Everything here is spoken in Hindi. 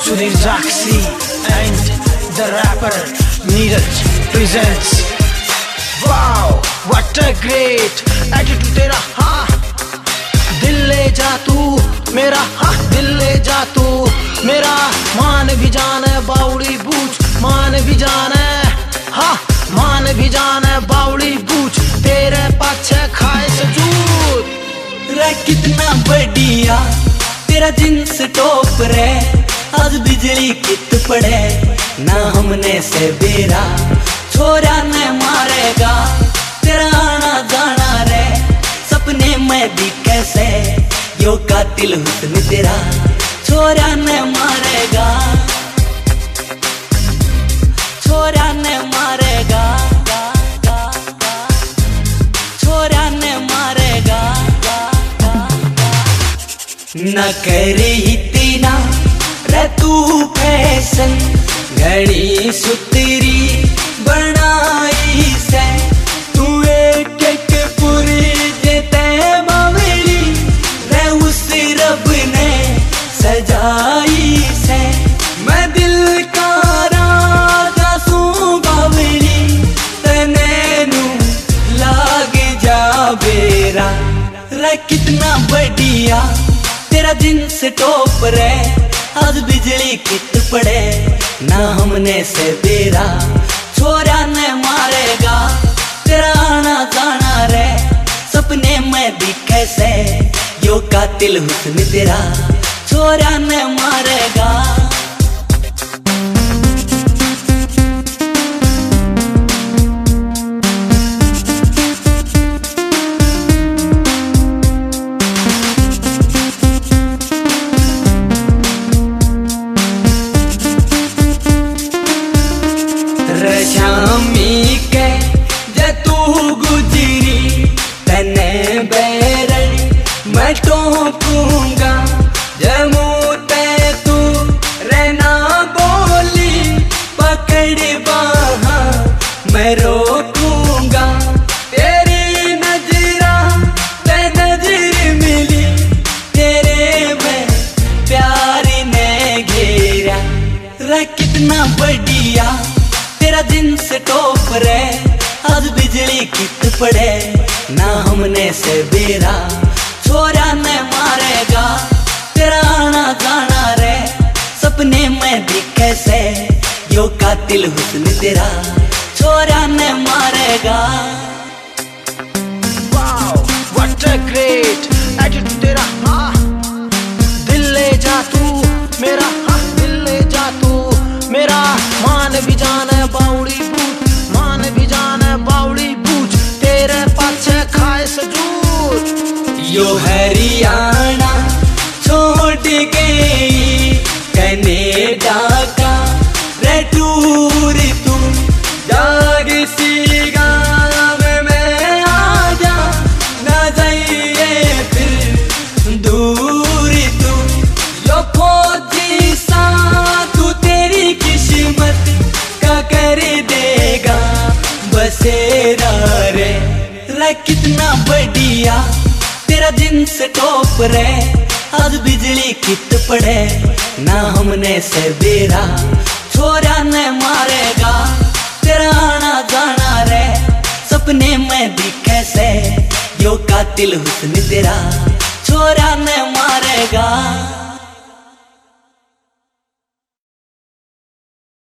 Sudhir Jaxi and the rapper Neeraj presents. Wow, what a great attitude तेरा, हाँ दिल ले जा तू मेरा, हाँ दिल ले जा तू मेरा। मान भी जाने बावड़ी बूझ, मान भी जाने, हाँ मान भी जाने बावड़ी बूझ, तेरे पाछे खाए सजूद। रे कितना बढ़िया तेरा जींस टॉप रे, आज बिजली कित पड़े ना हमने से बेरा, छोरा ने मारेगा तेरा आना जाना रे, सपने में दिखे से यो कातिल हुस्न तेरा, छोरा ने मारेगा, छोरा ने मारेगा, छोरा ने मारेगा। न करी तीना रे तू फैशन, घड़ी सुतरी बनाई से, तू एक एक पूरी जेते बावली रे उस रब ने सजाई से। मैं दिल का राजा सू बावली तने नू लाग जा बेरा। रे कितना बढ़िया तेरा जींस टॉप रे, आज बिजली कित पड़े ना हमने से बेरा, छोरा ने मारेगा तेरा आना जाना रे, सपने में दिखे से यो कातिल हुस्न तेरा, छोरा ने मारेगा। शामी के जे तू गुजरी तने बैरड़ी मैं टोकूंगा, जमूते तू रहना बोली पकड़ बाहा मैं रोकूंगा, तेरी नजरा ते नजर मिली तेरे में प्यार ने घेरा। रे कितना बढ़िया तेरा जींस टॉप रे, आज बिजली कित पड़े ना हमने से बेरा, छोरा ने मारेगा तेरा आना जाना रे, सपने में दिखे से यो कातिल हुस्न तेरा, छोरा ने मारेगा। Wow, what a great attitude तेरा, हाँ दिल ले जा तू मेरा, हाँ दिल ले जा तू मेरा। मान भी जाने बावड़ी बूझ, मान भी जाने बावड़ी बूझ, तेरे पाछे खाए सजूद। यो हरियाणा छोड़ गई कनेडा का रे टूर, तू जाग सी गाँव में आजा, ना जाइए फिर दूर तू, यो फौजी सा तू तेरी किस्मत का कर देगा बसेरा रे। रे कितना बढ़िया तेरा जींस टॉप रे, आज बिजली कित पड़े ना हमने से बेरा, छोरा ने मारेगा तेरा आना जाना रे, सपने में दिखे से यो कातिल हुस्न तेरा, छोरा ने मारेगा।